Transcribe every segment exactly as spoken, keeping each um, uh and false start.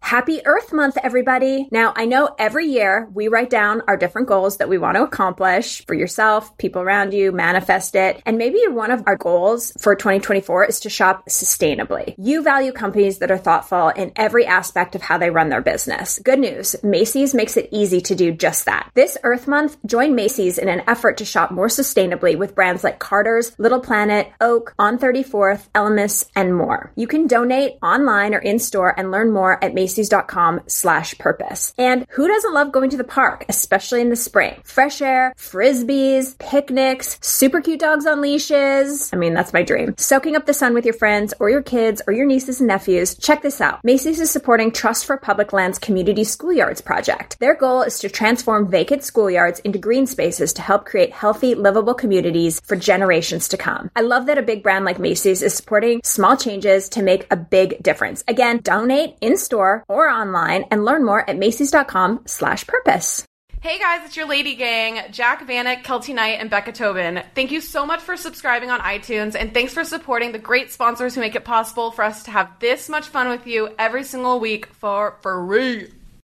Happy Earth Month, everybody. Now, I know every year we write down our different goals that we want to accomplish for yourself, people around you, manifest it. And maybe one of our goals for twenty twenty-four is to shop sustainably. You value companies that are thoughtful in every aspect of how they run their business. Good news, Macy's makes it easy to do just that. This Earth Month, join Macy's in an effort to shop more sustainably with brands like Carter's, Little Planet, Oak, On thirty-fourth, Elemis, and more. You can donate online or in-store and learn more at Macy's.com slash purpose. And who doesn't love going to the park, especially in the spring? Fresh air, frisbees, picnics, super cute dogs on leashes. I mean, that's my dream. Soaking up the sun with your friends or your kids or your nieces and nephews. Check this out. Macy's is supporting Trust for Public Lands Community Schoolyards project. Their goal is to transform vacant schoolyards into green spaces to help create healthy, livable communities for generations to come. I love that a big brand like Macy's is supporting small changes to make a big difference. Again, donate in-store or online and learn more at Macy's.com slash purpose. Hey guys, it's your Lady Gang, Jac Vanek, Keltie Knight, and Becca Tobin. Thank you so much for subscribing on iTunes, and thanks for supporting the great sponsors who make it possible for us to have this much fun with you every single week for free.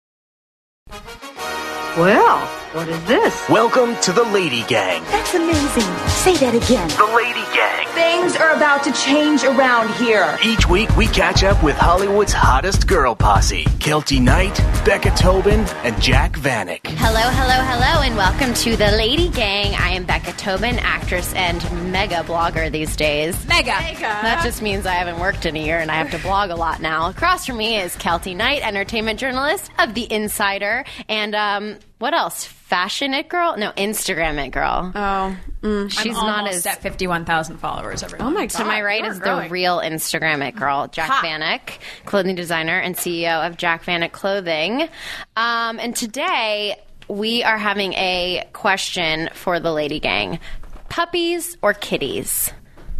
Well, what is this? Welcome to the Lady Gang. That's amazing. Say that again. The Lady Gang. Things are about to change around here. Each week we catch up with Hollywood's hottest girl posse, Keltie Knight, Becca Tobin, and Jac Vanek. Hello, hello, hello, and welcome to the Lady Gang. I am Becca Tobin, actress and mega blogger these days. Mega. Mega. That just means I haven't worked in a year and I have to blog a lot now. Across from me is Keltie Knight, entertainment journalist of The Insider, and um, what else? Fashion it girl? No, Instagram it girl. Oh, mm. She's I'm not almost as at fifty-one thousand followers. Everyone. Oh my god! To my right You're is growing. the real Instagram it girl, Jac Ha. Vanek, clothing designer and C E O of Jac Vanek Clothing. Um, and today we are having a question for the Lady Gang: puppies or kitties?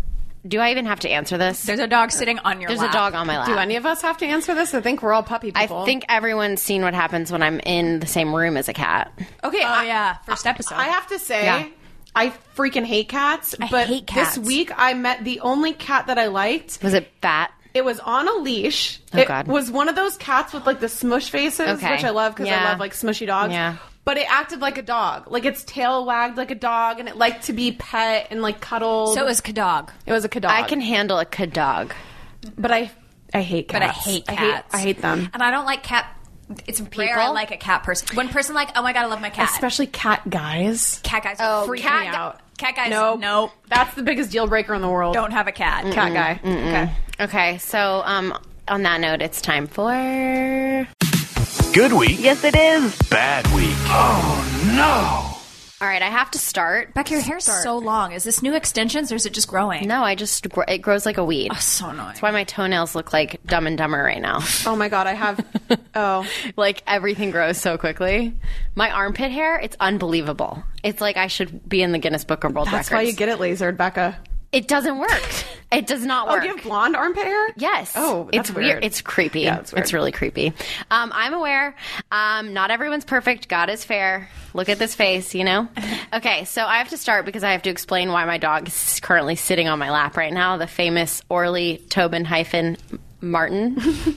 Do I even have to answer this? There's a dog sitting on your There's lap. a dog on my lap. Do any of us have to answer this? I think we're all puppy I people. think everyone's seen what happens when I'm in the same room as a cat. Okay. Oh, I, yeah. First episode. I have to say, Yeah. I freaking hate cats. I but hate cats. this week I met the only cat that I liked. Was it fat? It was on a leash. Oh, it God. was one of those cats with like the smush faces, Okay. which I love because Yeah. I love like smushy dogs. Yeah. But it acted like a dog. Like its tail wagged like a dog, and it liked to be pet and like cuddled. So it was Kadog. It was a dog. I can handle a good dog. but I, I hate cats. But I hate cats. I hate, I hate them. And I don't like cat. It's rare I People? like a cat person. One person like, oh my god, I love my cat. Especially cat guys. cat guys Oh, freak cat me gu- out. Cat guys, Nope. nope. That's the biggest deal breaker in the world. Don't have a cat. Cat guy. Okay. Okay, so um, on that note, it's time for... Good week. Yes, it is. Bad week. Oh, no. All right, I have to start. Beck, your hair's so long. Is this new extensions or is it just growing? No, I just... gr- It grows like a weed. Oh, so annoying. That's why my toenails look like Dumb and Dumber right now. Oh my god, I have. Oh. Like, everything grows so quickly. My armpit hair, it's unbelievable. It's like I should be in the Guinness Book of World That's Records. why you get it lasered, Becca. It doesn't work. It does not Oh, work. do you have blonde armpit hair? Yes. Oh, that's it's weird. weird. It's creepy. Yeah, it's weird. really creepy. Um, I'm aware. Um, not everyone's perfect. God is fair. Look at this face, you know? Okay, so I have to start because I have to explain why my dog is currently sitting on my lap right now, the famous Orly Tobin hyphen Martin.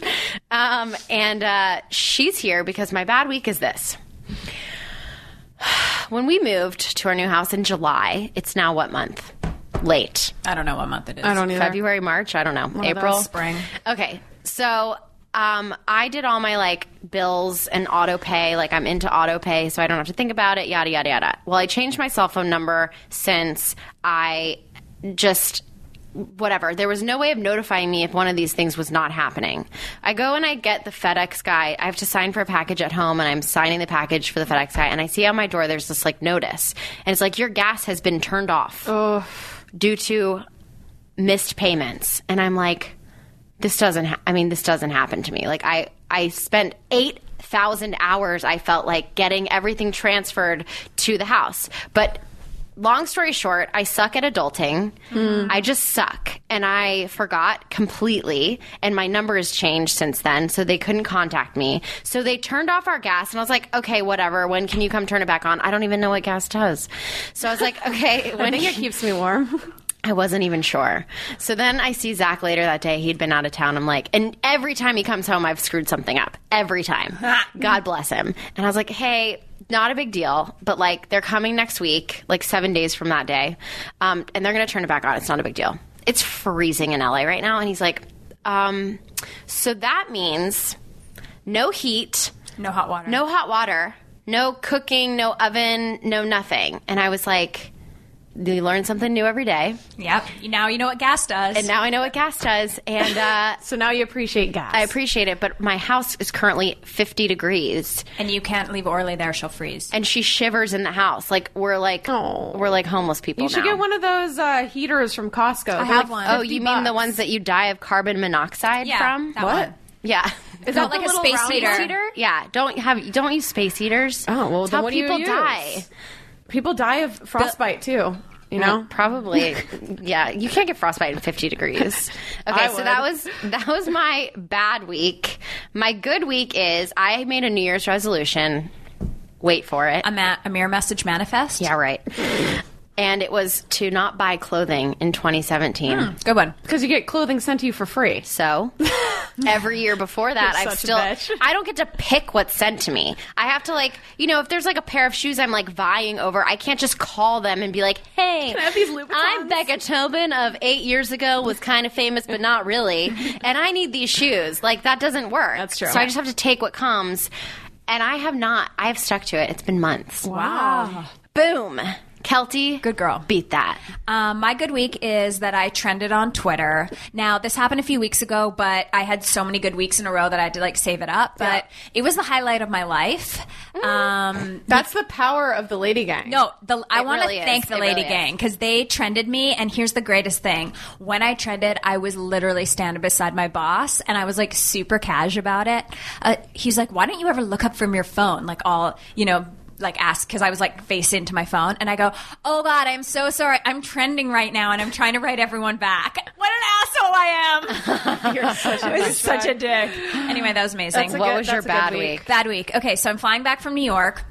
um, and uh, she's here because my bad week is this. When we moved to our new house in July, it's now what month? Late. I don't know what month it is. I don't either. February, March, I don't know. of April, those. Spring. Okay, so um, I did all my like bills and auto pay. Like I'm into auto pay, so I don't have to think about it. Yada yada yada. Well, I changed my cell phone number since I just. Whatever. There was no way of notifying me if one of these things was not happening. I go and I get the FedEx guy. I have to sign for a package at home, and I'm signing the package for the FedEx guy, and I see on my door there's this like notice, and it's like your gas has been turned off due to missed payments. And I'm like, this doesn't. Ha- I mean, this doesn't happen to me. Like I, I spent eight thousand hours. I felt like getting everything transferred to the house, but. Long story short, I suck at adulting. Mm. I just suck. And I forgot completely. And my number has changed since then, so they couldn't contact me. So they turned off our gas, and I was like, okay, whatever. When can you come turn it back on? I don't even know what gas does. So I was like, okay. When I think it keeps me warm. I wasn't even sure. So then I see Zach later that day. He'd been out of town. I'm like, and every time he comes home, I've screwed something up. Every time. God bless him. And I was like, hey, not a big deal, but like they're coming next week, like seven days from that day. Um, and they're going to turn it back on. It's not a big deal. It's freezing in L A right now. And he's like, um, so that means no heat, No hot water. no hot water, no cooking, no oven, no nothing. And I was like, you learn something new every day. Yep. Now you know what gas does. And now I know what gas does. And uh, So now you appreciate gas. I appreciate it. But my house is currently fifty degrees. And you can't leave Orly there; she'll freeze. And she shivers in the house. Like we're like Oh. we're like homeless people You should now. get one of those uh, heaters from Costco. They're have like one. Oh, fifty you mean the bucks. ones that you die of carbon monoxide yeah, from? that What? one. Yeah. Is Not that like the a little space round heater. one? Heater? Yeah. Don't have don't use space heaters. Oh, well, That's then how what do you people use? die. People die of frostbite too. You know, Probably. Yeah, you can't get frostbite in fifty degrees. Okay, I so would. that was that was my bad week. My good week is I made a New Year's resolution. Wait for it. A, ma- a mirror message manifest. Yeah, right. And it was to not buy clothing in twenty seventeen. Good one. because you get clothing sent to you for free. So every year before that, You're I've such a still bitch. I don't get to pick what's sent to me. I have to like you know if there's like a pair of shoes I'm like vying over, I can't just call them and be like, hey, Can I have these Louboutins? I'm Becca Tobin of eight years ago, was kind of famous but not really, and I need these shoes. Like that doesn't work. That's true. So I just have to take what comes, and I have not. I have stuck to it. It's been months. Wow. Boom. Kelty, Good girl. beat that. Um, my good week is that I trended on Twitter. Now, this happened a few weeks ago, but I had so many good weeks in a row that I had to like save it up. But it was the highlight of my life. Um, That's the power of the Lady Gang. No, the, I It want really to is. thank the It Lady really is. Gang because they trended me. And here's the greatest thing: when I trended, I was literally standing beside my boss, and I was like super cash about it. Uh, he's like, "Why don't you ever look up from your phone?" Like all you know. Like ask because I was like face into my phone and I go, oh God, I'm so sorry. I'm trending right now and I'm trying to write everyone back. What an asshole I am. You're such a I was such a dick. Anyway, that was amazing. That's a What good- was your that's a good bad week. week? Bad week. Okay, so I'm flying back from New York,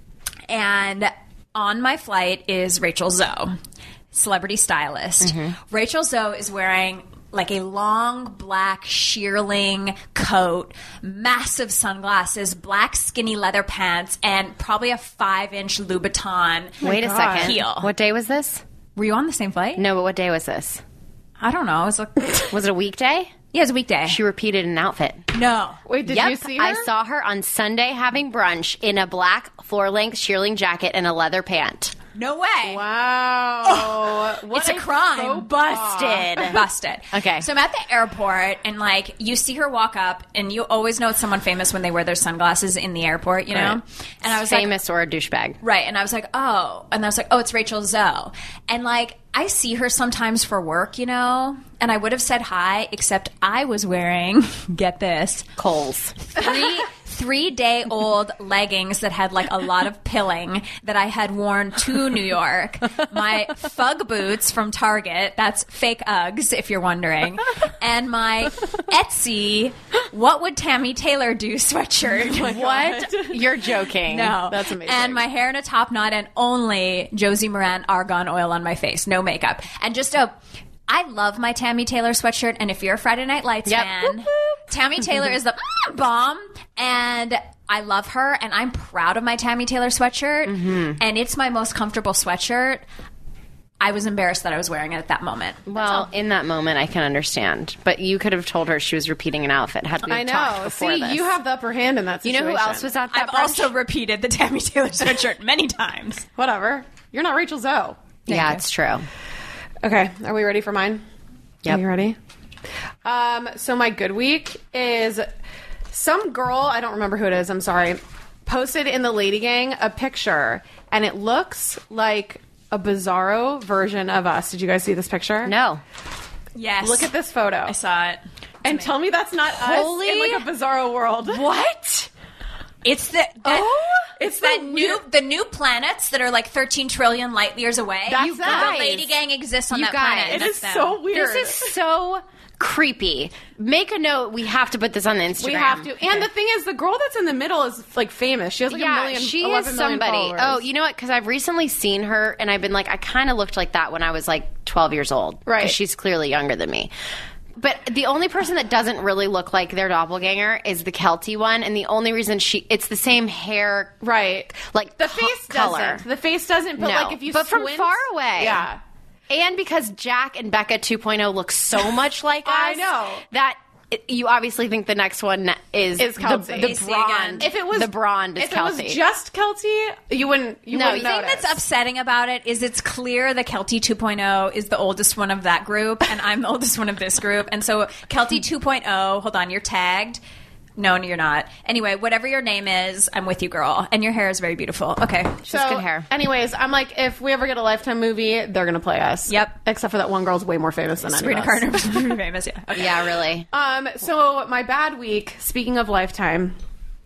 and on my flight is Rachel Zoe, celebrity stylist. Rachel Zoe is wearing like a long black shearling coat, massive sunglasses, black skinny leather pants, and probably a five-inch Louboutin. Wait a God. second. Heel. What day was this? Were you on the same flight? No, but what day was this? I don't know. It was like, Was it a weekday? yeah, it was a weekday. She repeated an outfit. no. Wait, did yep, you see her? I saw her on Sunday having brunch in a black floor-length shearling jacket and a leather pant. No way. Wow. What It's a crime. Busted. Busted. Okay. So I'm at the airport, and like you see her walk up, and you always know it's someone famous when they wear their sunglasses in the airport, you know. Right. And I was like, Famous or a douchebag. right, and I was like, oh, and I was like, oh, it's Rachel Zoe, and like I see her sometimes for work, you know, and I would have said hi, except I was wearing, get this, Coles. three three day old leggings that had like a lot of pilling that I had worn to New York. My Fug boots from Target, that's fake Uggs if you're wondering, and my Etsy "What Would Tammy Taylor Do" sweatshirt. What? You're joking. No, That's amazing. And my hair in a top knot, and only Josie Moran argan oil on my face, no makeup, and just a. I love my Tammy Taylor sweatshirt, and if you're a Friday Night Lights Yep. fan, Whoop, whoop. Tammy Taylor is the bomb, and I love her, and I'm proud of my Tammy Taylor sweatshirt, Mm-hmm. and it's my most comfortable sweatshirt. I was embarrassed that I was wearing it at that moment. Well, in that moment, I can understand. But you could have told her she was repeating an outfit. Had we I talked know. before See, this. you have the upper hand in that You situation. know who else was at that I've brunch? also repeated the Tammy Taylor sweatshirt many times. Whatever. You're not Rachel Zoe. yeah, you. it's true. Okay, are we ready for mine? Yep. Are you ready? Um, so my good week is some girl, I don't remember who it is, I'm sorry, posted in the Lady Gang a picture, and it looks like a bizarro version of us. Did you guys see this picture? No. Yes. Look at this photo. I saw it. and tell me that's not Holy- us in like a bizarro world. What? It's the that, Oh, it's it's that the new weird- the new planets that are like thirteen trillion light years away. That's You that. The Lady Gang exists on You that guys. planet. It That's is them. so weird. This is so creepy. Make a note. We have to put this on the Instagram. We have to. And the thing is, the girl that's in the middle is like famous. She has like a yeah, million. she eleven is million somebody. followers. Oh, you know what? Because I've recently seen her, and I've been like, I kind of looked like that when I was like twelve years old. Right. 'Cause she's clearly younger than me. But the only person that doesn't really look like their doppelganger is the Kelty one, and the only reason she it's the same hair, Right. like The co- face color. doesn't. The face doesn't, but No. like if you but squint, from far away, Yeah. and because Jack and Becca two point oh look so much like us, I know. that it, you obviously think the next one is Is the, Kelty. the Casey blonde. again. If it was the blonde is if Kelty. it was just Kelty, you wouldn't you No, wouldn't the The thing notice. that's upsetting about it is it's clear that Kelty two point oh is the oldest one of that group, and I'm the oldest one of this group. And so Kelty two point oh, hold on, you're tagged. No, you're not. Anyway, whatever your name is, I'm with you, girl. And your hair is very beautiful. Okay. She's good hair. Anyways, I'm like, if we ever get a Lifetime movie, they're gonna play us. Yep. Except for that one girl's way more famous than any Sabrina of us. Carter was pretty famous, yeah. Okay. Yeah, really. Um. So my bad week. Speaking of Lifetime,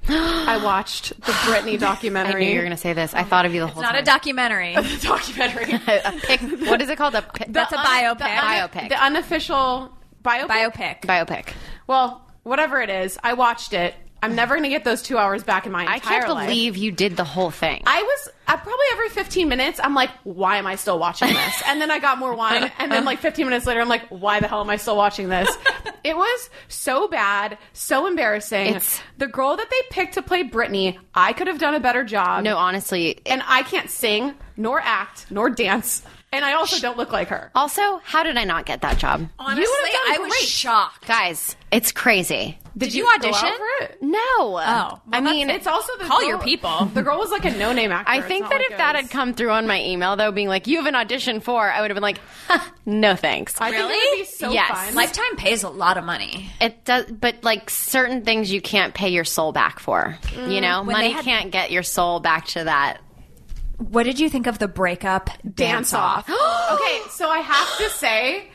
I watched the Britney I documentary. knew you were going to say this. I thought of you the whole Not time. a documentary. documentary. a pic. What is it called? A pi- That's a The un- biopic. the un- Biopic. The unofficial biopic. Biopic. biopic. Well, whatever it is, I watched it. I'm never going to get those two hours back in my entire I can't life. believe you did the whole thing. I was uh, probably every fifteen minutes, I'm like, why am I still watching this? And then I got more wine. And then like fifteen minutes later, I'm like, why the hell am I still watching this? It was so bad, so embarrassing. It's- the girl that they picked to play Britney, I could have done a better job. no, honestly. And I can't sing, nor act, nor dance. And I also don't look like her. Also, how did I not get that job? Honestly, You would've done I was great. shocked. Guys, it's crazy. Did, you go audition? out for it? No. Oh. I mean, It's also the Call girl- your people. The girl was like a no-name actor. I It's think not that like if that it had was- come through on my email, though, being like, you have an audition for, I would have been like, huh, no thanks. I think it Really? would be so Yes. fun. Lifetime pays a lot of money. It does, but like certain things you can't pay your soul back for. You know, When money they had- can't get your soul back to that. What did you think of the breakup dance off. Okay, so I have to say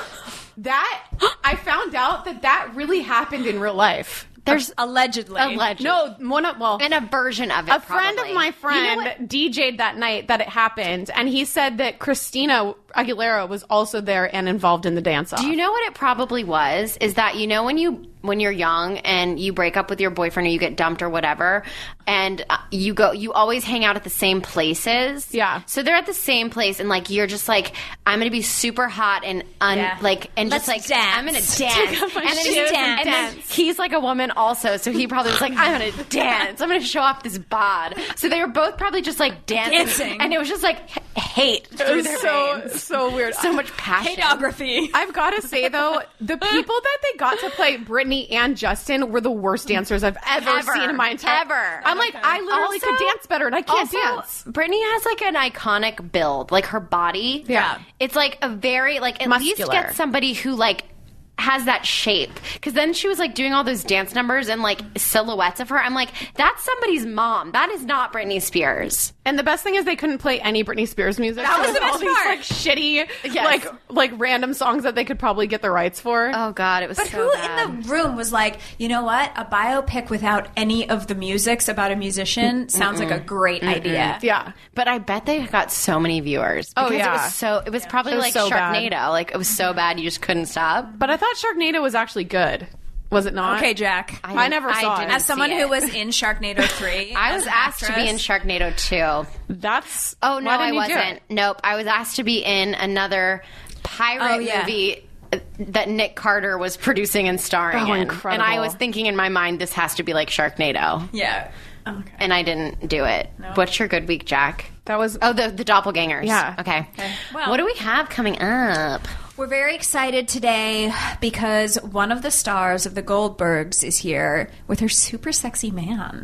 that I found out that that really happened in real life. There's Allegedly. alleged. No, one of well, and a version of it. a friend probably. of my You know friend what? D J'd that night that it happened, and he said that Christina Aguilera was also there and involved in the dance off. Do you know what it probably was? Is that, you know, when you when you're young and you break up with your boyfriend or you get dumped or whatever, and uh, you go, you always hang out at the same places. Yeah. So they're at the same place, and like you're just like, I'm gonna be super hot and un, Yeah. like and Let's just like dance. I'm gonna dance. Take off my and then, shoes he- and and then dance. he's like a woman also, so he probably was like, I'm gonna dance. I'm gonna show off this bod. So they were both probably just like dancing, Dancing. and it was just like h- hate It through was their so veins. so weird. So much passion. Hateography. I've got to say though, the people that they got to play Britney and Justin were the worst dancers I've ever, Ever. seen in my entire. Ever. I'm like, I literally Also- could dance better, and I can't also, dance. Brittany has like an iconic build, like her body. Yeah. It's like a very like at Muscular. least get somebody who like has that shape, because then she was like doing all those dance numbers and like silhouettes of her. I'm like, that's somebody's mom. That is not Britney Spears. And the best thing is they couldn't play any Britney Spears music. That So was the all best these part. like shitty, Yes. like like random songs that they could probably get the rights for. Oh God, it was But so who bad. in the room was like, you know what? A biopic without any of the musics about a musician sounds like a great idea. Yeah. But I bet they got so many viewers. Oh, because yeah. It was so. It was probably It was like so bad. Sharknado. Like it was so bad you just couldn't stop. But I thought Sharknado was actually good. Was it not? Okay, Jack. I never saw it. didn't As someone see who it. was in Sharknado three, I as was an asked to be in actress- Sharknado two. That's Oh no, why I didn't you do wasn't. it? Nope, I was asked to be in another pirate Oh, yeah. movie uh, that Nick Carter was producing and starring Oh, in. incredible. And I was thinking in my mind, this has to be like Sharknado, Yeah. Okay. and I didn't do it. What's your good week, Jack? That was Oh, the the doppelgangers. Yeah. Okay. Well- what do we have coming up? We're very excited today because one of the stars of the Goldbergs is here with her super sexy man.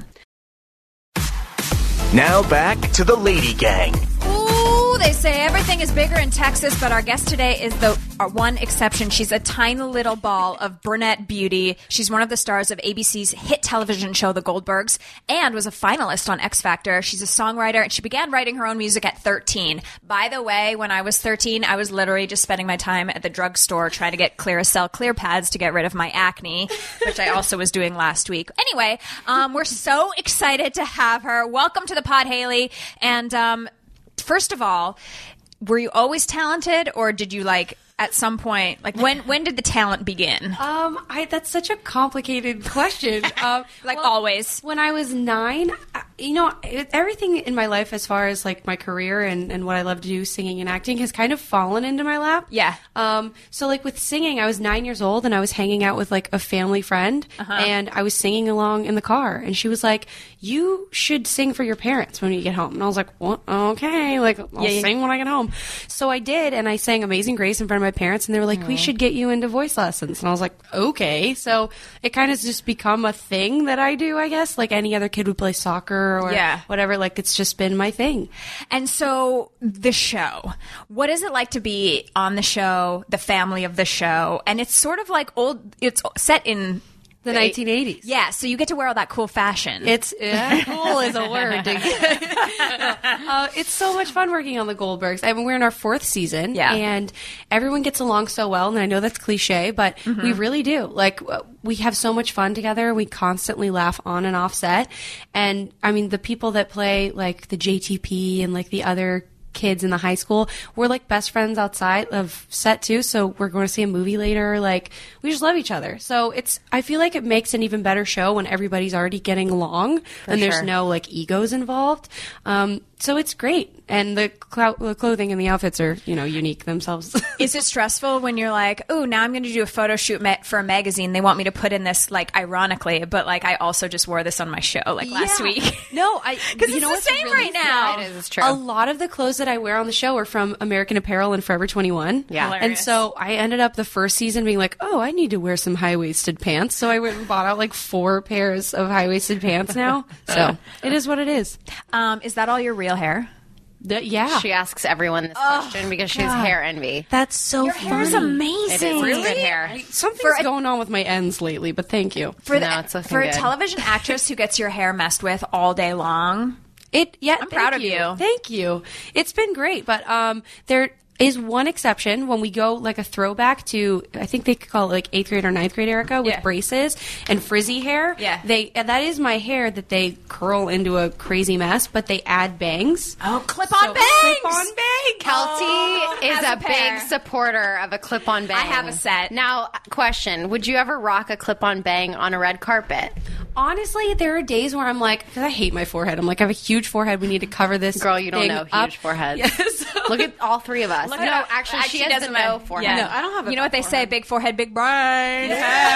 Now back to the Lady Gang. Ooh, they say everything is bigger in Texas, but our guest today is the our one exception. She's a tiny little ball of brunette beauty. She's one of the stars of A B C's hit television show The Goldbergs and was a finalist on X Factor. She's a songwriter, and she began writing her own music at thirteen. By the way, when I was thirteen, I was literally just spending my time at the drugstore trying to get Clearasil clear pads to get rid of my acne, which I also was doing last week. Anyway, um, we're so excited to have her. Welcome to the pod, Haley. And um, first of all, were you always talented, or did you like at some point, like when when did the talent begin? Um, I that's such a complicated question. Um, Like well, always. When I was nine, I, you know, it, everything in my life as far as like my career and, and what I love to do, singing and acting, has kind of fallen into my lap. Yeah. Um, so like with singing, I was nine years old and I was hanging out with like a family friend Uh-huh. and I was singing along in the car and she was like, you should sing for your parents when you get home. And I was like, well, okay, like I'll Yeah, yeah. sing when I get home. So I did, and I sang Amazing Grace in front of my parents and they were like, we should get you into voice lessons. And I was like, okay. So it kind of just become a thing that I do, I guess, like any other kid would play soccer or Yeah. whatever. Like it's just been my thing. And so the show, what is it like to be on the show, the family of the show? And it's sort of like old, it's set in The nineteen eighties. Yeah, so you get to wear all that cool fashion. It's uh, cool is a word. uh, it's so much fun working on the Goldbergs. I mean, we're in our fourth season, Yeah. and everyone gets along so well. And I know that's cliche, but Mm-hmm. we really do. Like, uh, we have so much fun together. We constantly laugh on and off set. And I mean, the people that play like the J T P and like the other kids in the high school, we're like best friends outside of set too, so we're going to see a movie later. Like, we just love each other. So it's, I feel like it makes an even better show when everybody's already getting along and there's sure. no like egos involved. Um, so it's great, and the, clou- the clothing and the outfits are, you know, unique themselves. Is it stressful when you're like, oh, now I'm going to do a photo shoot ma- for a magazine. They want me to put in this, like, ironically, but like I also just wore this on my show like last Yeah. week. No, I Because you it's know the what's same really right now. fun? It is, it's true. A lot of the clothes that I wear on the show are from American Apparel and Forever twenty-one. Yeah. And Hilarious. so I ended up the first season being like, oh, I need to wear some high-waisted pants. So I went and bought out like four pairs of high-waisted pants now. So it is what it is. Um, is that all your real hair? The- yeah. She asks everyone this question because she has hair envy. That's so Your hair is funny. amazing. It is good hair. I- Something's For a- going on with my ends lately, but thank you. For, No, it's looking for a good. television actress who gets your hair messed with all day long, It yeah, I'm thank proud of you. Thank you. It's been great, but um, there is one exception when we go like a throwback to, I think they could call it like eighth grade or ninth grade Erica with Yeah. braces and frizzy hair. Yeah. they and that is my hair that they curl into a crazy mess, but they add bangs. oh, clip-on So, bangs. clip-on bangs. Kelty is has a, a pair. big supporter of a clip-on bang. I have a set. Now, question: would you ever rock a clip-on bang on a red carpet? Honestly, there are days where I'm like, because I hate my forehead. I'm like, I have a huge forehead. We need to cover this. Girl, you don't thing know up. huge foreheads. Yes. Look at all three of us. Look no, at- actually, she, actually has the doesn't no matter. forehead. Yeah. I don't have a You know what they fat say? Big forehead, big brain.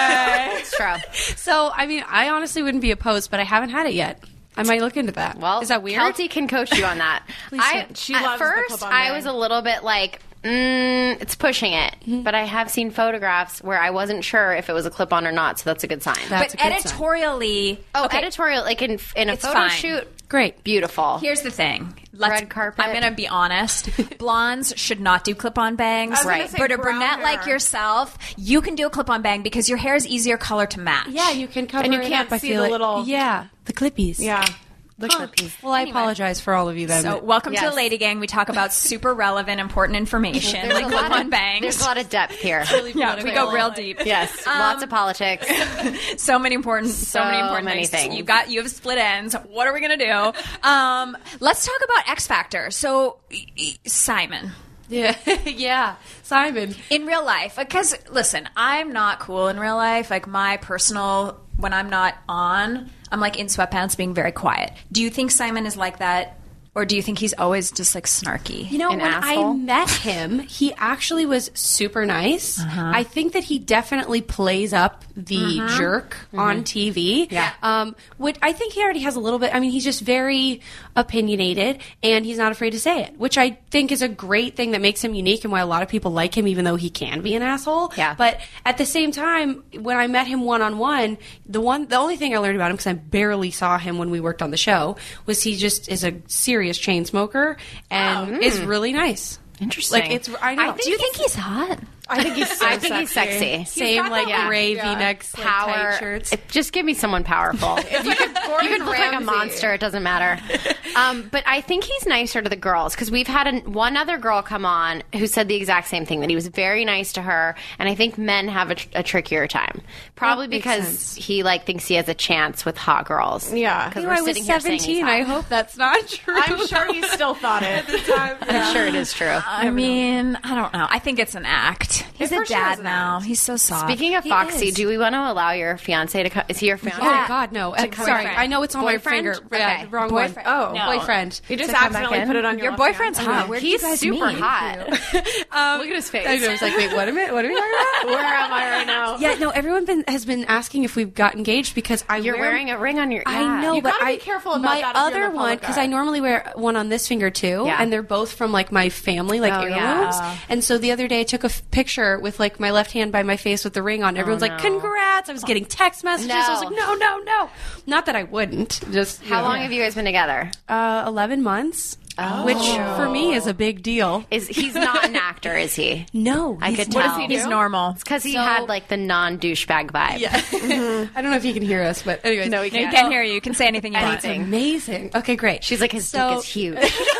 It's true. So, I mean, I honestly wouldn't be opposed, but I haven't had it yet. I might look into that. Well, is that weird? Kelty can coach you on that. I, do. She at loves the first, clip-on I bang. was a little bit like, mm, it's pushing it. But I have seen photographs where I wasn't sure if it was a clip-on or not, so that's a good sign. That's But a good sign. editorially, oh, okay, editorial, like in, in a It's photo fine. shoot, Great. beautiful. here's the thing. Let's, Red carpet. I'm going to be honest. Blondes should not do clip-on bangs. I was gonna Right. say But a brown brunette hair. like yourself, you can do a clip-on bang because your hair is easier color to match. Yeah, you can cover And you it can't up. I see feel the it. little- Yeah, the clippies. Yeah. The clippies. Well, I apologize for all of you then. So welcome to Yes. the Lady Gang. We talk about super relevant, important information There's like a lot clip-on of- bangs. There's a lot of depth here. Yeah, we go real deep. Yes, lots of politics. So many important, so, So many important many things. You got, you have split ends. What are we gonna do? Um, let's talk about X Factor. So, y- y- Simon, yeah, yeah, Simon. in real life, because listen, I'm not cool in real life. Like my personal, when I'm not on, I'm like in sweatpants, being very quiet. Do you think Simon is like that, or do you think he's always just like snarky? You know, An when asshole? I met him, he actually was super nice. I think that he definitely plays up the jerk on T V. Yeah. Um, which I think he already has a little bit. I mean, he's just very opinionated and he's not afraid to say it, which I think is a great thing that makes him unique and why a lot of people like him, even though he can be an asshole. Yeah. But at the same time, when I met him one on one, the one, the only thing I learned about him, because I barely saw him when we worked on the show, was he just is a serious chain smoker and is really nice. Interesting. Like it's, I know. Do you think he's hot? I think he's so I think he's sexy. Same got like that, gray yeah. V-necks, like, Power. tight shirts. If- just give me someone powerful. If you could, you could look like a Ramsay. monster. It doesn't matter. Um, but I think he's nicer to the girls because we've had an, one other girl come on who said the exact same thing, that he was very nice to her. And I think men have a, tr- a trickier time, probably That makes because sense. he like thinks he has a chance with hot girls. Yeah. because You we're know, I was sitting here saying he's seventeen. hot. I hope that's not true. I'm sure he still thought it. I'm sure it is true. I mean, I don't know. I think it's an act. sweet. He's It a for sure dad is an now. end. He's so soft. Speaking of He Foxy, is. do we want to allow your fiance to come? Is he your fiance? Oh God, no! Uh, sorry, I know it's on Boyfriend? my finger. Yeah, Okay. wrong Boyfriend. one. Oh. No. Boyfriend. You just To come back accidentally in? put it on your Your left boyfriend's hand. hot. Where did He's you guys super meet? hot. Um, Look at his face. I know. I was like, wait, what am I? What are we talking about? Where am I right now? Yeah, no. Everyone been, has been asking if we've got engaged because I You're wear, wearing a ring on your. I yeah. know, You but gotta be I, careful about my that if you're in other a public one because eye. I normally wear one on this finger too, Yeah. and they're both from like my family, like Oh, heirlooms. yeah. And so the other day I took a f- picture with like my left hand by my face with the ring on. Everyone's like, no. "Congrats!" I was getting text messages. I was No. like, "No, no, no." Not that I wouldn't. Just you How know. long have you guys been together? Uh, Eleven months, which for me is a big deal. Is he's not an actor? Is he? No, I he's could What tell. does he do? He's normal. Because he So- had like the non douchebag vibe. Yeah. I don't know if you can hear us, but anyways. No, he No, you can't. can't hear you. You can say anything you want. It's amazing. Okay, great. She's like his So- dick is huge.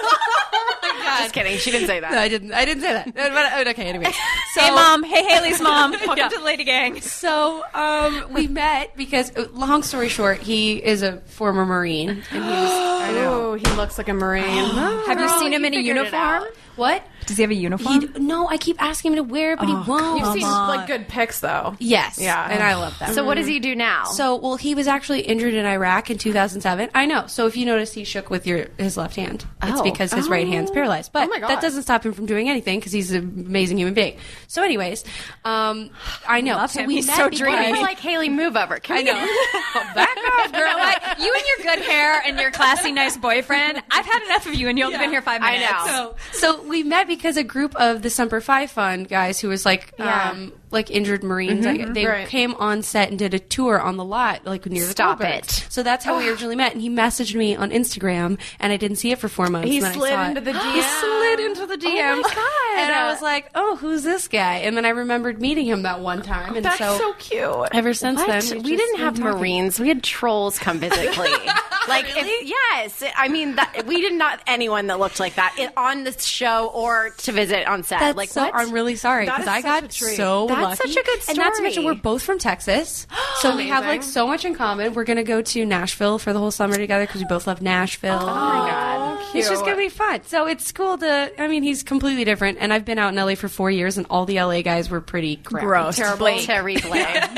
Just kidding. She didn't say that. No, I didn't. I didn't say that. But, okay, anyway. So, Hey, Mom. Hey, Haley's mom. Welcome to the Lady Gang. So um, we met because, uh, long story short, he is a former Marine, and he was. I know. Oh, he looks like a Marine. Have you seen him in a figured it uniform? out. What? Does he have a uniform? He, no, I keep asking him to wear it, but he won't. You've seen like good pics though. Yes. Yeah. And I love that. So what does he do now? So, well, he was actually injured in Iraq in two thousand seven. I know. So, if you notice, he shook with your his left hand. It's Oh. because his right hand's paralyzed. But Oh my God. that doesn't stop him from doing anything because he's an amazing human being. So, anyways, um, I know. Love so him. we He's met so because- dreamy. People like Haley, move over. Can I we- know. Back off, girl. Girl, like, you and your good hair and your classy, nice boyfriend. I've had enough of you, and you've only been here five I minutes. know. So, so we met because a group of the Semper Fi Fund guys who was like, Yeah. um, like injured Marines, like, they Right. came on set and did a tour on the lot, like near the Stop Goldbergs. it. So that's how we originally met. And he messaged me on Instagram, and I didn't see it for four months. He and then I slid saw it. into the D He Ms. slid into the D Ms. Oh my God. And I was like, oh, who's this guy? And then I remembered meeting him that one time. And That's so, so, cute. ever since What? then, we've We just didn't been have talking. Marines. We had trolls come visit Clee. Like, if, yes, I mean, that, we did not anyone that looked like that in, on this show or to visit on set. That's like, so, what? I'm really sorry That because is I such a got treat. so That's lucky. such a good And not to mention, story. we're both from Texas, so we have like so much in common. We're gonna go to Nashville for the whole summer together because we both love Nashville. Oh my god, it's just gonna be fun. So it's cool to. I mean, he's completely different, and I've been out in L A for four years, and all the L A guys were pretty crappy. Gross. Terrible. Terry Blake.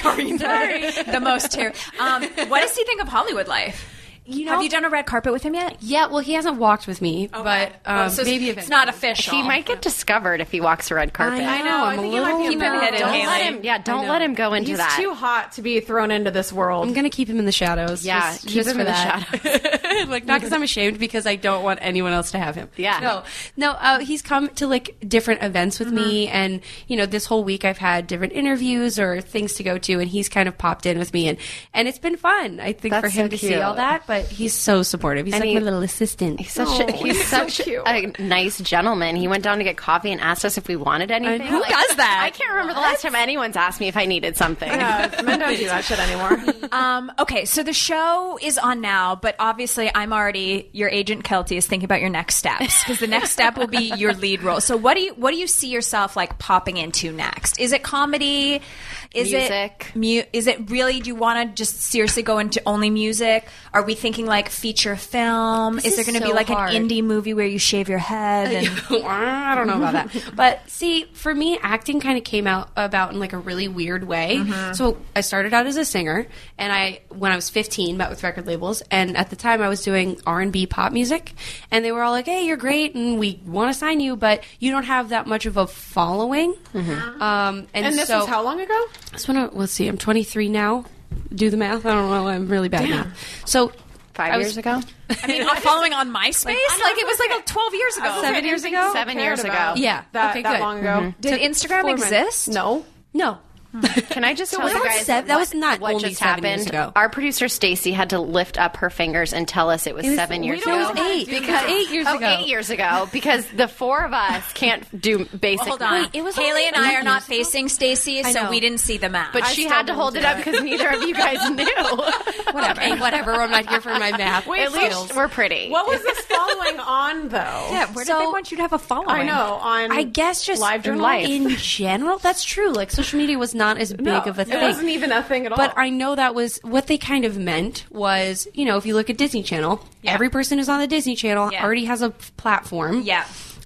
The most terrible. Um, what does he think of Hollywood life? You know, Have you done a red carpet with him yet? Yeah, well, he hasn't walked with me, but um, Oh, so maybe it's not official. He might get discovered if he walks a red carpet. I know. I I'm a think he might little. be a Keep him hidden, Don't Haley. let him. Yeah, don't let him go into He's that. too hot to be thrown into this world. I'm gonna keep him in the shadows. Yeah, just, keep just him for in the that. Like not because I'm ashamed, because I don't want anyone else to have him. Yeah. No, no. Uh, he's come to like different events with me, and you know, this whole week I've had different interviews or things to go to, and he's kind of popped in with me, and and it's been fun. I think That's for him so to see cute. all that, but he's so supportive. He's And like he- my little assistant. He's such a, he's such a nice gentleman. He went down to get coffee and asked us if we wanted anything. Who does that? I can't remember the last time anyone's asked me if I needed something. Yeah, men don't do that shit anymore. Um, okay, so the show is on now, but obviously I'm already your agent Kelty is thinking about your next steps because the next step will be your lead role. So what do you what do you see yourself like popping into next? Is it comedy? Is Music. it mu- is it really, do you want to just seriously go into only music? Are we thinking like feature film? This is there is going to be so like hard. an indie movie where you shave your head and I don't know about that. But see, for me, acting kind of came out about in like a really weird way. Mm-hmm. So I started out as a singer, and I, when I was fifteen, met with record labels, and at the time I was doing R and B pop music, and they were all like, "Hey, you're great, and we want to sign you, but you don't have that much of a following." Mm-hmm. Um, and And this so, was how long ago? This one, let's see, I'm twenty-three now. Do the math. I don't know. I'm really bad at math. So Five I was- years ago? I mean, following on MySpace? Like, it was like twelve years ago. Seven years ago? Seven Cared years about ago. Yeah. That, Okay, that good. long ago. Did Instagram four months. exist? No. no. Can I just tell that you was guys sev- that what- was not what only just seven happened? years ago. Our producer Stacy had to lift up her fingers and tell us it was, It was- seven we years don't ago. know how to do because that. Eight years oh, ago. eight years ago because the four of us can't do basic Hold on. math. it was Haley only and I eight are not years ago. facing Stacy, so know. we didn't see the math. But I she still had to didn't hold do it up it. because neither of you guys knew. Whatever. Okay, whatever. I'm not here for my math. At least we're pretty. What was this following on, though? yeah, where So- did they want you to have a following? I know. On I guess just Live in Journal? life. in general, that's true. Like social media was not as big No, of a it thing. wasn't even a thing at all. But I know that was what they kind of meant was, you know, if you look at Disney Channel, Yeah. every person who's on the Disney Channel Yeah. already has a f- platform. Yeah.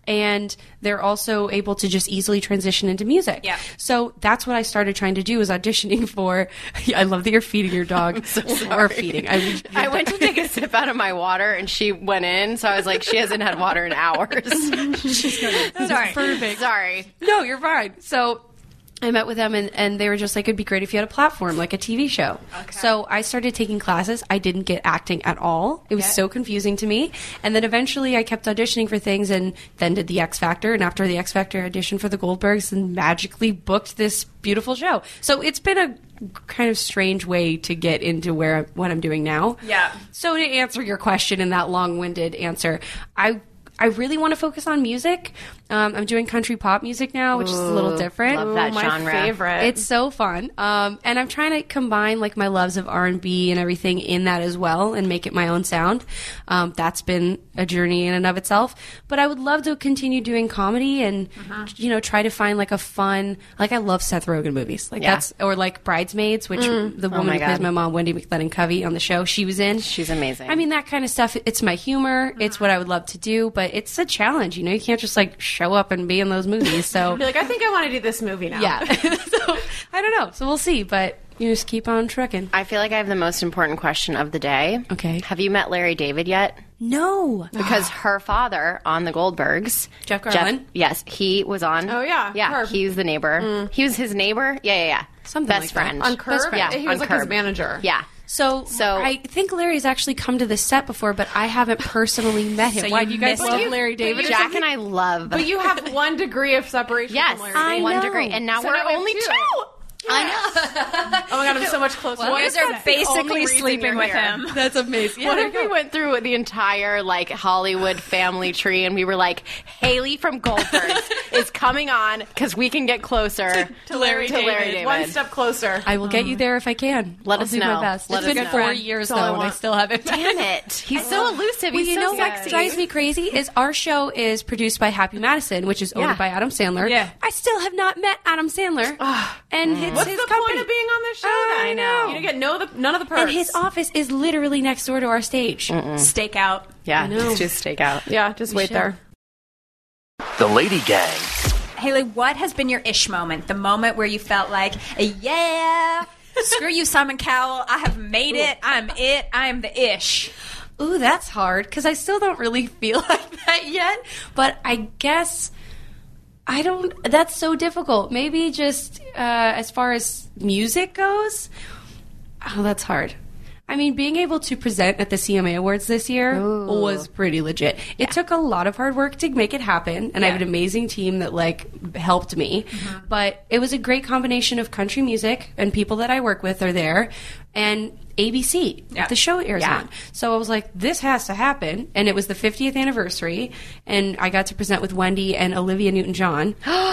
and they're also able to just easily transition into music. Yeah. So that's what I started trying to do, is auditioning for. I love that you're feeding your dog. so or feeding. I, mean, I went to take a sip out of my water, and she went in. So I was like, she hasn't had water in hours. She's gonna, sorry. Perfect. Sorry. No, you're fine. So I met with them, and, and they were just like, it'd be great if you had a platform, like a T V show. Okay. So I started taking classes. I didn't get acting at all. It was yeah. so confusing to me. And then eventually I kept auditioning for things, and then did the X Factor. And after the X Factor, auditioned for the Goldbergs and magically booked this beautiful show. So it's been a kind of strange way to get into where what I'm doing now. Yeah. So to answer your question in that long-winded answer, I I really want to focus on music. Um, I'm doing country pop music now, which Ooh, is a little different. Love that Ooh, my genre. favorite. It's so fun. Um, and I'm trying to combine like my loves of R and B and everything in that as well, and make it my own sound. Um, that's been a journey in and of itself. But I would love to continue doing comedy and, uh-huh. you know, try to find like a fun, like I love Seth Rogen movies. Like yeah. that's, or like Bridesmaids, which mm. the woman oh who God. plays my mom, Wendy McLennan Covey on the show, she was in. She's amazing. I mean, that kind of stuff, it's my humor. Uh-huh. It's what I would love to do, but it's a challenge. You know, you can't just like show up and be in those movies. So be like, I think I want to do this movie now. Yeah. So I don't know. So we'll see. But you just keep on trucking. I feel like I have the most important question of the day. Okay. Have you met Larry David yet? No. Because her father on the Goldbergs, Jeff Garlin. Jeff, yes, he was on. Oh yeah, yeah. Herb. He was the neighbor. Mm. He was his neighbor. Yeah, yeah, yeah. Something best like friend that. On Curb. Best friend. Yeah, he was on like Curb. his manager. Yeah. So, so I think Larry's actually come to the set before, but I haven't personally met him. So Why you do you guys missed love him. Larry David? Jack something? And I love. But you have one degree of separation. Yes, from Larry I David. one know. degree, and now So we're now we have only two. two. I know. Oh my God, I'm so much closer. Well, you guys are basically reason sleeping you're with here. him. That's amazing. Yeah, What there if you we go. went through the entire like Hollywood family tree and we were like, Haley from Goldbergs is coming on because we can get closer To Larry, to David. Larry David. One step closer. I will get you there if I can. Let I'll us do know. my best. Let it's us been know. four Friend. years That's all though, I and I want. still haven't. Damn it. He's so elusive. Well, He's you so know what sexy. drives me crazy is our show is produced by Happy Madison, which is owned Yeah. by Adam Sandler. Yeah. I still have not met Adam Sandler, and it's What's his the company. point of being on this show? I then? know. You don't get no the, none of the perks. And his office is literally next door to our stage. Stakeout. Yeah, I know. it's just stakeout. Yeah, just wait should. there. The Lady Gang. Haley, what has been your ish moment? The moment where you felt like, yeah, screw you, Simon Cowell. I have made it. I'm it. I am the ish. Ooh, that's hard because I still don't really feel like that yet. But I guess I don't. That's so difficult. Maybe just uh, as far as music goes. Oh, that's hard. I mean, being able to present at the C M A Awards this year Ooh. was pretty legit. It yeah. took a lot of hard work to make it happen, and yeah. I have an amazing team that, like, helped me. Mm-hmm. But it was a great combination of country music, and people that I work with are there, and A B C, yeah. the show airs yeah. on. So I was like, this has to happen, and it was the fiftieth anniversary, and I got to present with Wendy and Olivia Newton-John.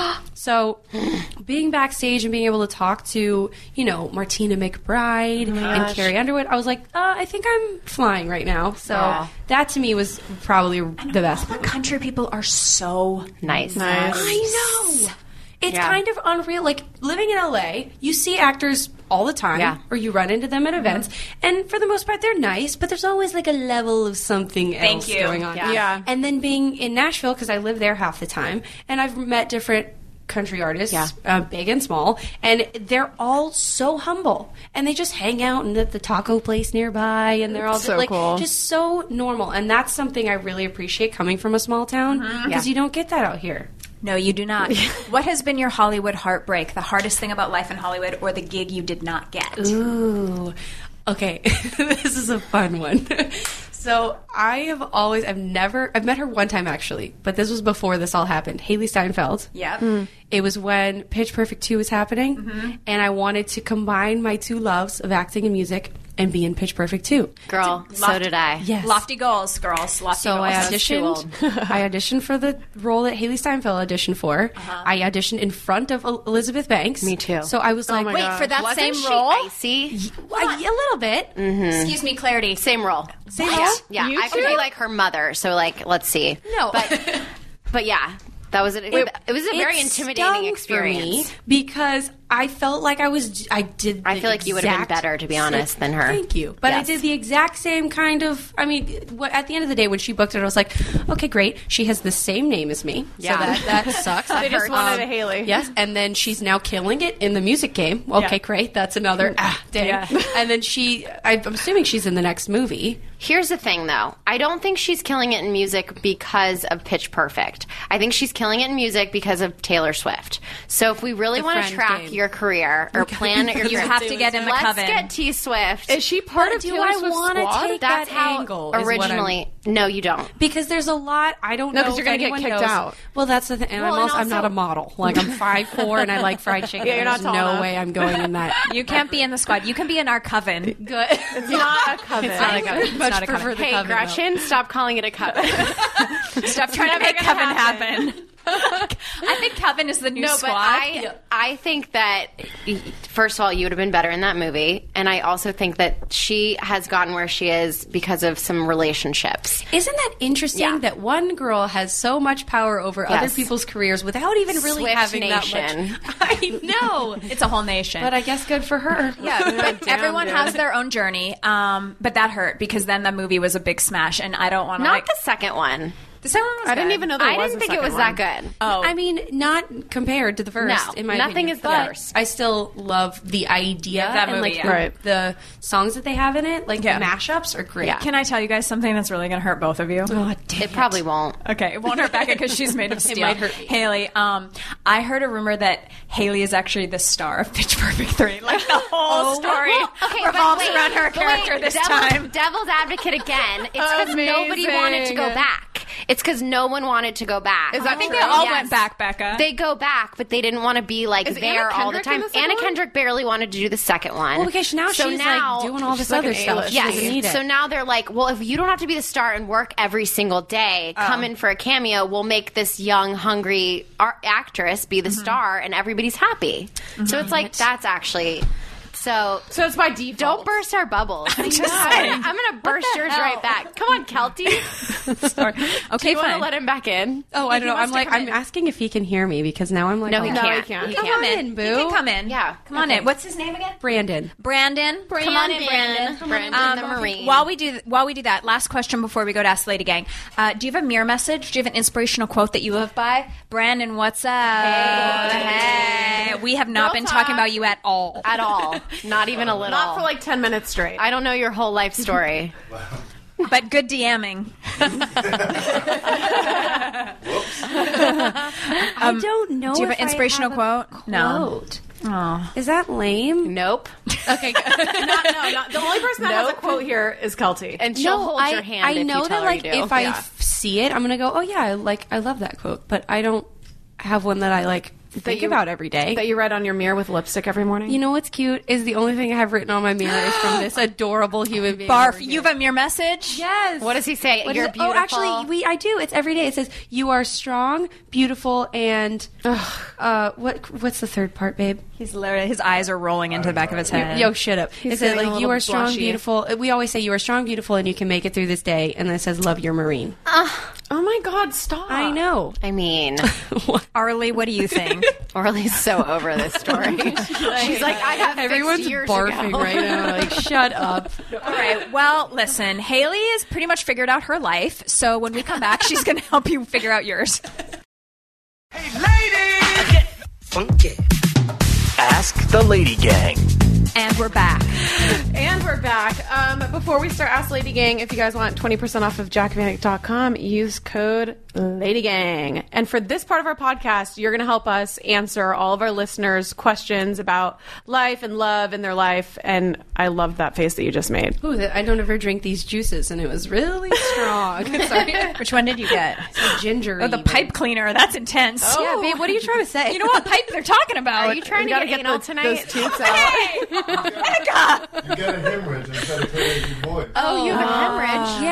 So being backstage and being able to talk to, you know, Martina McBride oh and Carrie Underwood, I was like, uh, I think I'm flying right now. So yeah. that to me was probably the best. All the country people are so nice. Nice. I know. It's Yeah. kind of unreal. Like, living in L A, you see actors all the time, Yeah. or you run into them at events, and for the most part, they're nice, but there's always, like, a level of something Thank else you. going on. Yeah. Yeah. And then being in Nashville, because I live there half the time, and I've met different country artists, Yeah. uh, big and small, and they're all so humble, and they just hang out in the, the taco place nearby, and they're all just, So like cool. just so normal, and that's something I really appreciate coming from a small town, because Yeah. you don't get that out here. No, you do not. What has been your Hollywood heartbreak? The hardest thing about life in Hollywood, or the gig you did not get? Ooh. Okay. This is a fun one. So I have always, I've never, I've met her one time actually, but this was before this all happened. Haley Steinfeld. Yep. Mm. It was when Pitch Perfect two was happening, Mm-hmm. and I wanted to combine my two loves of acting and music and be in Pitch Perfect two. Girl, so Lofty- did I. Yes. Lofty goals, girls. Lofty So goals. I That's too auditioned. I auditioned for the role that Haley Steinfeld auditioned for. Uh-huh. I auditioned in front of El- Elizabeth Banks. Me too. So I was like, my wait, God. for that Wasn't same she role? icy? I- a little bit. Excuse me, Clarity. Same role. Same yeah. role? Yeah, You I could too? be like her mother. So like, let's see. No. but but yeah, that was it. It, it was a very It intimidating stung experience. for me because I felt like I was. I did. I feel like you would have been exact better, to be honest, than her. Thank you. But Yes. I did the exact same kind of. I mean, what, at the end of the day, when she booked it, I was like, okay, great. She has the same name as me. Yeah. So that, that sucks. They That just hurts. wanted a Haley. Yes, and then she's now killing it in the music game. Okay, Yeah. great. That's another. Ah, dang. Yeah. And then she. I'm assuming she's in the next movie. Here's the thing, though. I don't think she's killing it in music because of Pitch Perfect. I think she's killing it in music because of Taylor Swift. So if we really The want to Friends track game. your career or plan your You have to get in the let's coven. get T Swift. Is she part But of do Taylor I Swift's wanna squad? take That's that how angle is what I'm- originally. No, you don't. Because there's a lot I don't No, know. 'cause you're if gonna get anyone kicked knows. out. Well, that's the thing. And Well, I'm, and also, I'm not also- a model. Like I'm five foot four and I like fried chicken. Yeah, you're not There's tall no enough. way I'm going in that. You can't be in the squad. You can be in our coven. Good. It's not a coven. I would much not a prefer coven. the Hey, coven, though. Gretchen, stop calling it a coven. Stop trying to make gonna coven happen. happen. I think coven is the new No, squad. but I, I think that first of all, you would have been better in that movie, and I also think that she has gotten where she is because of some relationships. Isn't that interesting Yeah. that one girl has so much power over other Yes. people's careers without even really Swift having Nation. that much? I know. It's a whole nation. But I guess good for her. yeah, but Damn, everyone dude. has their own journey. Um, but that hurt because then the movie was a big smash, and I don't want to Not like. the second one. The second one was I didn't good. even know there I was didn't a think it second was one. that good. Oh, I mean, not compared to the first. No, in my nothing opinion. is the But first. I still love the idea that and movie, like yeah. the, Right. the songs that they have in it. Like Yeah. the mashups are great. Yeah. Can I tell you guys something that's really going to hurt both of you? Oh, damn It probably won't. Okay, it won't hurt Becca because she's made of steel. might hurt me. Haley, um, I heard a rumor that Haley is actually the star of Pitch Perfect three. Like the whole story Well, okay, but revolves wait, around her but character wait, this devil's, time. Devil's advocate again. It's because nobody wanted to go Amazing. back. It's because no one wanted to go back. Is that I think true? they all Yes. went back, Becca. They go back, but they didn't want to be like Is there Anna all the Kendrick in time. the second Anna one? Kendrick barely wanted to do the second one. Well, because now so she's now, like doing all she's this like other an stuff. A-list. She Yes. doesn't need it. So now they're like, well, if you don't have to be the star and work every single day, come in for a cameo. We'll make this young, hungry ar- actress be the star, and everybody's happy. So it's like that's actually. So So it's by default. don't burst our bubbles. I'm, just gonna, saying. I'm gonna burst yours hell? right back. Come on, Kelty. Sorry. Okay, You want to fine. let him back in? Oh, I don't know. wants I'm to like, come I'm in. asking if he can hear me because now I'm like, No, oh, he No, can't. he can't. He come can't. in, in, boo. He can come in. Yeah. Come on Okay. in. What's his name again? Brandon. Brandon. Come on in, Brandon. Brandon Um, the Marine. While we do while we do that, last question before we go to Ask the Lady Gang. Uh, do you have a mirror message? Do you have an inspirational quote that you live by? Brandon, what's up? Hey. We have not Girl been talk. talking about you at all. At all. Not even a little. Not for like ten minutes straight. I don't know your whole life story. But good DMing. I don't know. Um, Do you have if an I inspirational have a quote? No. quote. Oh. Is that lame? Nope. Okay. good. not, no, not, the only person that has a quote here is Kelty. And she'll no, hold I, your hand I if know you tell that her like you do. if I Yeah. f- see it, I'm gonna go, oh yeah, I like I love that quote, but I don't have one that I like think you- about every day. that you write on your mirror with lipstick every morning. You know what's cute is the only thing I have written on my mirror is from this adorable human being. Barf, over here. you have a mirror message? Yes. What does he say? What You're is it? beautiful. Oh, actually, we I do. It's every day. It says you are strong, beautiful, and uh, what what's the third part, babe? He's literally, his eyes are rolling into the back of his head. Yo, shut up. It says getting a like you little are strong, blushy. beautiful. We always say you are strong, beautiful, and you can make it through this day. And then it says love your Marine. oh my God, stop. I know. I mean, Arlie, what do you think? Orly's so over this story. She's like, I got Everyone's fixed years barfing ago. right now. Like, shut up. All right. Well, listen, Haley has pretty much figured out her life. So when we come back, she's going to help you figure out yours. Hey, ladies! Get funky. Ask the Lady Gang. And we're back. And we're back. Um, before we start Ask Lady Gang, if you guys want twenty percent off of jack vanek dot com, use code LadyGang. And for this part of our podcast, you're going to help us answer all of our listeners' questions about life and love in their life. And I loved that face that you just made. Ooh, that- I don't ever drink these juices, and it was really strong. Sorry. Which one did you get? Ginger. Oh, the pipe cleaner. That's intense. Yeah, babe, what are you trying to say? You know what pipe they're talking about? Are you trying We to gotta get get anal the- tonight? those toots out. Hey! You get a hemorrhage instead of paying your voice. Oh, you have a hemorrhage. Yeah, Well, so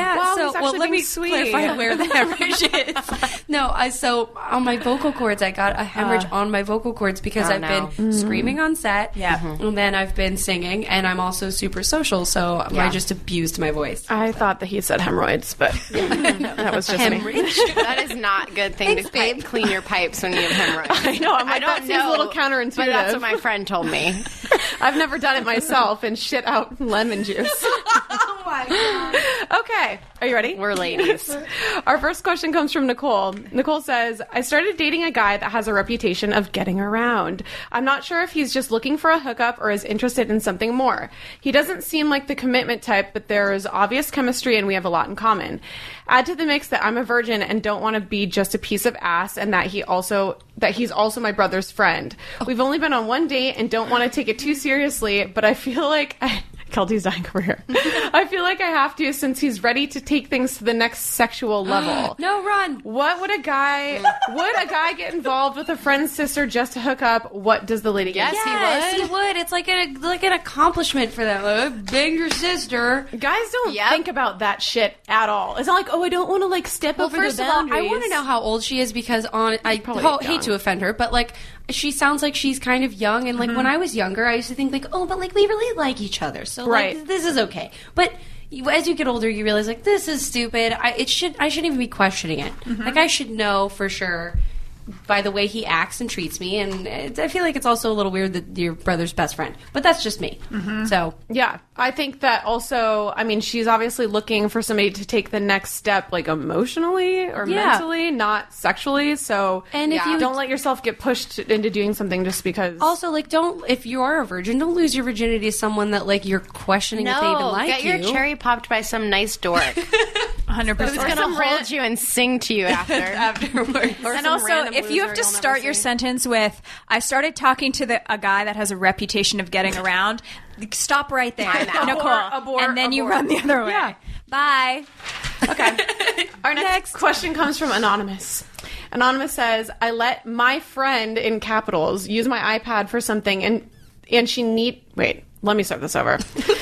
so he's well, actually let me being sweet. clarify where the hemorrhage is. No, I so on my vocal cords, I got a hemorrhage uh, on my vocal cords because oh, I've no. been mm-hmm. screaming on set, yeah, mm-hmm. and then I've been singing, and I'm also super social, so yeah. I just abused my voice. I thought that he said hemorrhoids, but that was just hemorrhage. me. That is not a good thing Thanks, to pipe clean your pipes when you have hemorrhoids. I know. I'm like, I don't that seems know, a little counterintuitive. But that's what my friend told me. I've never done it myself and shit out lemon juice. Oh my god. Okay, are you ready? We're ladies. Our first question comes from Nicole. Nicole says, I started dating a guy that has a reputation of getting around. I'm not sure if he's just looking for a hookup or is interested in something more. He doesn't seem like the commitment type, but there is obvious chemistry and we have a lot in common. Add to the mix that I'm a virgin and don't want to be just a piece of ass, and that he also that he's also my brother's friend. We've only been on one date and don't want to take it too seriously, but I feel like I, Kelty's dying over here. I feel like I have to since he's ready to take things to the next sexual level. No, run. What would a guy would a guy get involved with a friend's sister just to hook up? What does the lady get? Yes, Yes, he would. he would. It's like a like an accomplishment for them. Like, bang your sister. Guys don't Yep. think about that shit at all. It's not like, oh, I don't want to like step Well, over first the of all, boundaries. I want to know how old she is because on I Probably ho- young. hate to offend her, but like she sounds like she's kind of young, and like Mm-hmm. when I was younger, I used to think like, oh, but like we really like each other, so Right. like this is okay. But you, as you get older, you realize like this is stupid. I it should I shouldn't even be questioning it. Mm-hmm. Like I should know for sure by the way he acts and treats me, and it, I feel like it's also a little weird that your brother's best friend, but that's just me. Mm-hmm. So Yeah, I think that also, I mean, she's obviously looking for somebody to take the next step, like emotionally or Yeah. mentally, not sexually. So, And if you- don't let yourself get pushed into doing something just because. also like don't if you are a virgin, don't lose your virginity to someone that like you're questioning if they even No, like get you. your cherry popped by some nice dork. one hundred Who's percent. going to hold you and sing to you after. afterwards. Or And some also, random if you have loser to you'll never start your see. sentence with, I started talking to the, a guy that has a reputation of getting around, stop right there, Time out. Nicole. Abort, abort, and then you abort. run the other way. Yeah. Bye. Okay. Our next question comes from Anonymous. Anonymous says, I let my friend, in capitals, use my iPad for something and and she need wait, let me start this over.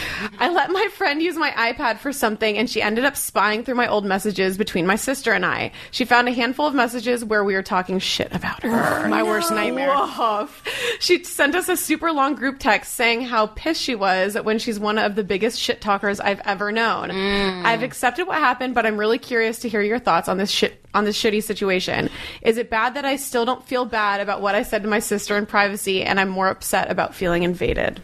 I let my friend use my iPad for something and she ended up spying through my old messages between my sister and I. She found a handful of messages where we were talking shit about her. My worst nightmare. Woof. She sent us a super long group text saying how pissed she was when she's one of the biggest shit talkers I've ever known. Mm. I've accepted what happened, but I'm really curious to hear your thoughts on this shit on this shitty situation. Is it bad that I still don't feel bad about what I said to my sister in privacy and I'm more upset about feeling invaded?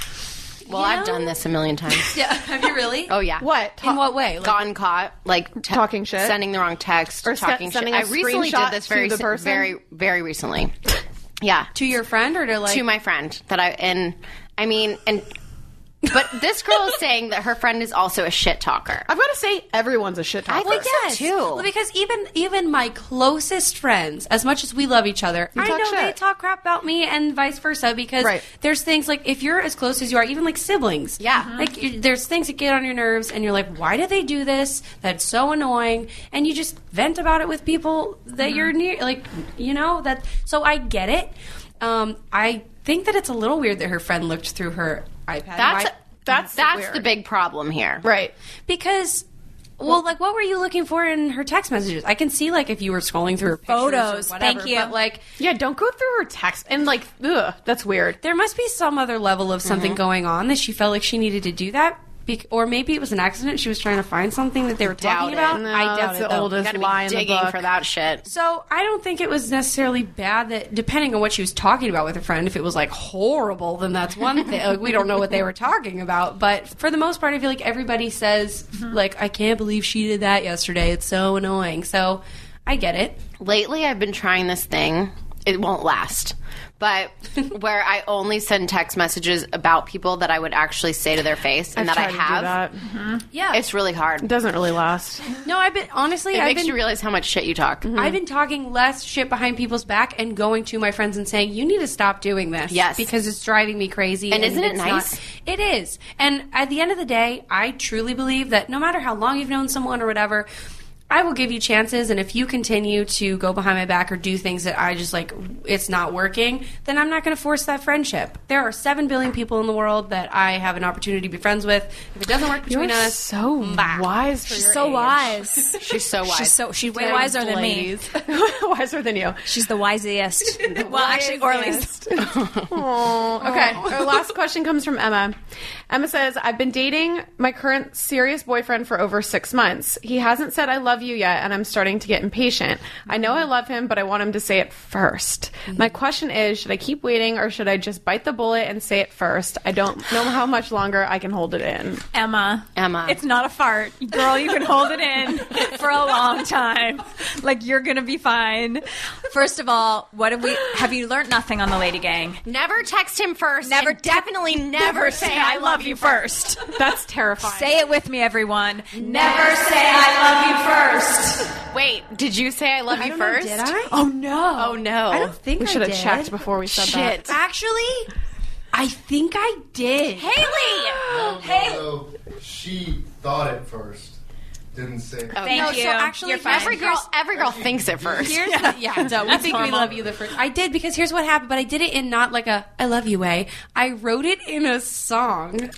Well, I've done this a million times. Yeah, have you really? Oh, yeah. What? In what way? Like, Gotten caught, like te- Talking shit? sending the wrong text, Or se- talking sending shit. a I recently screenshot did this to very, the si- person? very, very recently. Yeah, to your friend or to like to my friend that I and I mean and. But this girl is saying that her friend is also a shit talker. I've got to say, everyone's a shit talker. I think Yes. so too. Well, because even even my closest friends, as much as we love each other, I talk know they shit. talk crap about me and vice versa. Because Right. there's things like if you're as close as you are, even like siblings, Yeah. Mhm. like you, there's things that get on your nerves, and you're like, why do they do this? That's so annoying, and you just vent about it with people that you're near, like you know that. So I get it. Um, I think that it's a little weird that her friend looked through her iPad. That's Why- That's that's weird. the big problem here. Right. Because, well, like, what were you looking for in her text messages? I can see, like, if you were scrolling through her pictures Photos, or whatever, thank you. But, like, Yeah, don't go through her text. And, like, ugh, that's weird. there must be some other level of something going on that she felt like she needed to do that. Be- or maybe it was an accident. She was trying to find something that they were Doubt talking it. about. No, I doubt that's it, the though. oldest Gotta lie be in the digging book. for that shit. So I don't think it was necessarily bad that, depending on what she was talking about with her friend, if it was like horrible, then that's one thing. Like, we don't know what they were talking about. But for the most part, I feel like everybody says, like, I can't believe she did that yesterday. It's so annoying. So I get it. Lately, I've been trying this thing. It won't last. But where I only send text messages about people that I would actually say to their face and I've that I tried to do have. that. Yeah. It's really hard. It doesn't really last. no, I've been, honestly, It I've makes been, you realize how much shit you talk. I've been talking less shit behind people's back and going to my friends and saying, you need to stop doing this. Yes. Because it's driving me crazy. And isn't it it's nice? not- it is. And at the end of the day, I truly believe that no matter how long you've known someone or whatever, I will give you chances, and if you continue to go behind my back or do things that I just like, it's not working, then I'm not going to force that friendship. There are seven billion people in the world that I have an opportunity to be friends with. If it doesn't work between You're us, so bye. wise for She's your so age. wise. She's so wise. She's so she's way Thanks, wiser than me. ladies. wiser than you. She's the wisest. Well, actually, or at least Aw. Okay, our last question comes from Emma. Emma says, I've been dating my current serious boyfriend for over six months. He hasn't said I love you yet, and I'm starting to get impatient. I know I love him, but I want him to say it first. My question is, should I keep waiting, or should I just bite the bullet and say it first? I don't know how much longer I can hold it in. Emma. Emma. It's not a fart. Girl, you can hold it in for a long time. Like, you're going to be fine. First of all, what have we, have you learned nothing on the Lady Gang? Never text him first. Never and definitely never say I love you first. That's terrifying. Say it with me, everyone. Never say I love you first. Wait, did you say I love you I don't know, first? did I? Oh, no. Oh no. I don't think we I should have did. checked before we said Shit. that. Actually, I think I did. Haley! Haley! So she thought it first, didn't say it. Thank No, you. so actually, You're fine. Every girl, every girl thinks it first. Here's the, yeah, so we think we normal. love you the first. I did because here's what happened, but I did it in not like a I love you way. I wrote it in a song because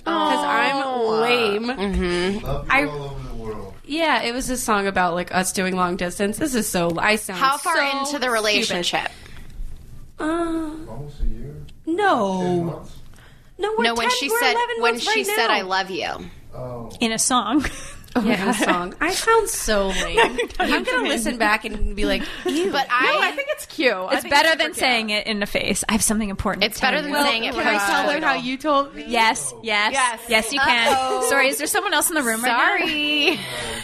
I'm lame. Love you I- all over the world. Yeah, it was a song about like us doing long distance. This is so I sound How far so into the relationship? stupid. Uh, Almost a year. Ten no, months. no. We're No, when ten, she we're said eleven when months she right said now. I love you. Oh. In a song. Yeah, in a song. I sound so lame. I'm gonna listen back and be like, ew. But I, No, I think it's cute. I It's think better super than cute. saying it in the face. I have something important it's to tell better than you. saying it Can I first. tell them how you told me? Yes, yes, Yes. yes, you can. Sorry, is there someone else in the room right now? Sorry.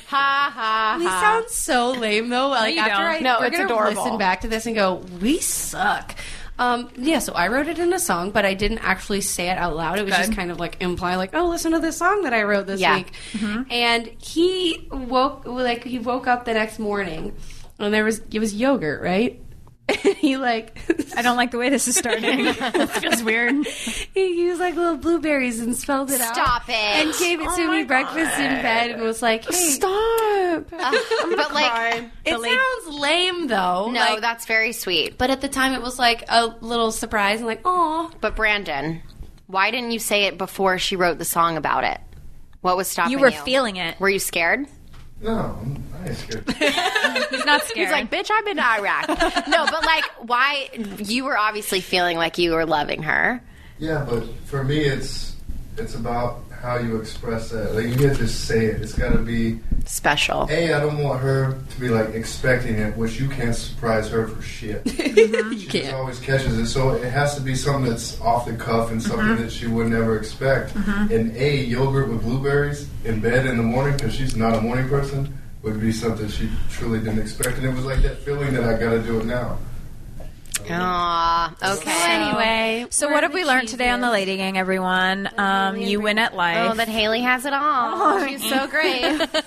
ha ha We ha. sound so lame though. Like you after don't. I, No, we're it's gonna adorable. listen back to this and go, we suck. Um, yeah, so I wrote it in a song, but I didn't actually say it out loud. It was just kind of like imply, like, oh, listen to this song that I wrote this Yeah. week. And he woke, like, he woke up the next morning, and there was it was yogurt, right? And he like, I don't like the way this is starting. It feels weird. he used like little blueberries and spelled it out. Stop it. And gave it to me breakfast in bed and was like, hey. Stop. But like, Cry. It sounds lame though. no, Like, that's very sweet. but at the time it was like a little surprise and like, oh. But Brandon, why didn't you say it before she wrote the song about it? What was stopping you? You were feeling it. Were you scared? No, I'm- I ain't scared. He's not scared. He's like, bitch, I'm in Iraq. No, but like, why? You were obviously feeling like you were loving her. Yeah, but for me, it's it's about how you express that. Like, you can't just say it. It's got to be, Special. A, I don't want her to be, like, expecting it, which you can't surprise her for shit. She just always catches it. So it has to be something that's off the cuff and something that she would never expect. And A, yogurt with blueberries in bed in the morning, because she's not a morning person, would be something she truly didn't expect. And it was like that feeling that I got to do it now. Aw, okay. Anyway, so we're what have the we learned today on the Lady Gang, everyone? Um, you win at life. Oh, that Haley has it all. She's so great.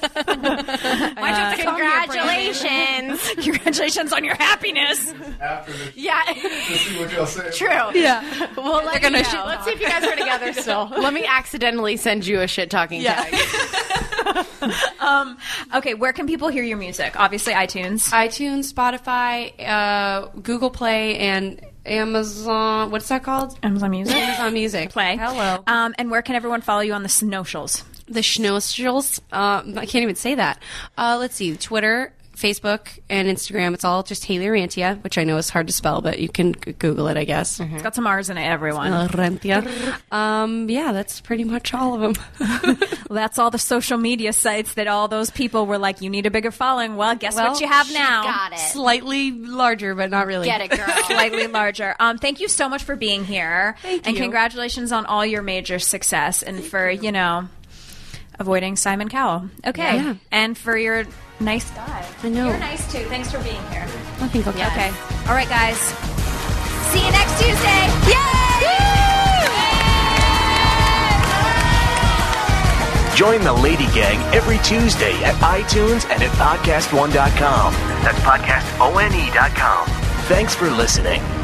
Congratulations. Congratulations on your happiness. After this, Yeah. to see what y'all say. True. Yeah. Well, let gonna me shit know. Let's see if you guys are together still. Let me accidentally send you a shit talking tag. Um, okay, where can people hear your music? Obviously, iTunes. iTunes, Spotify, uh, Google Play, and Amazon. What's that called? Amazon Music. Amazon Music. Play. Hello. Um, and where can everyone follow you on the snowshoals? The Schnostrils. Uh, I can't even say that. Uh, let's see. Twitter, Facebook, and Instagram. It's all just Haley Rantia, which I know is hard to spell, but you can g- Google it, I guess. It's got some R's in it, everyone. Rantia. Um, yeah, that's pretty much all of them. Well, that's all the social media sites that all those people were like, you need a bigger following. Well, guess Well, what you have She now? got it. Slightly larger, but not really. Get it, girl. Slightly larger. Um, thank you so much for being here. Thank and you. congratulations on all your major success and for, you know, avoiding Simon Cowell. Okay. Yeah. And for your nice dive. I know. You're nice too. Thanks for being here. I think okay. Okay. All right, guys. See you next Tuesday. Join the Lady Gang every Tuesday at iTunes and at podcast one dot com. That's podcast one dot com. Thanks for listening.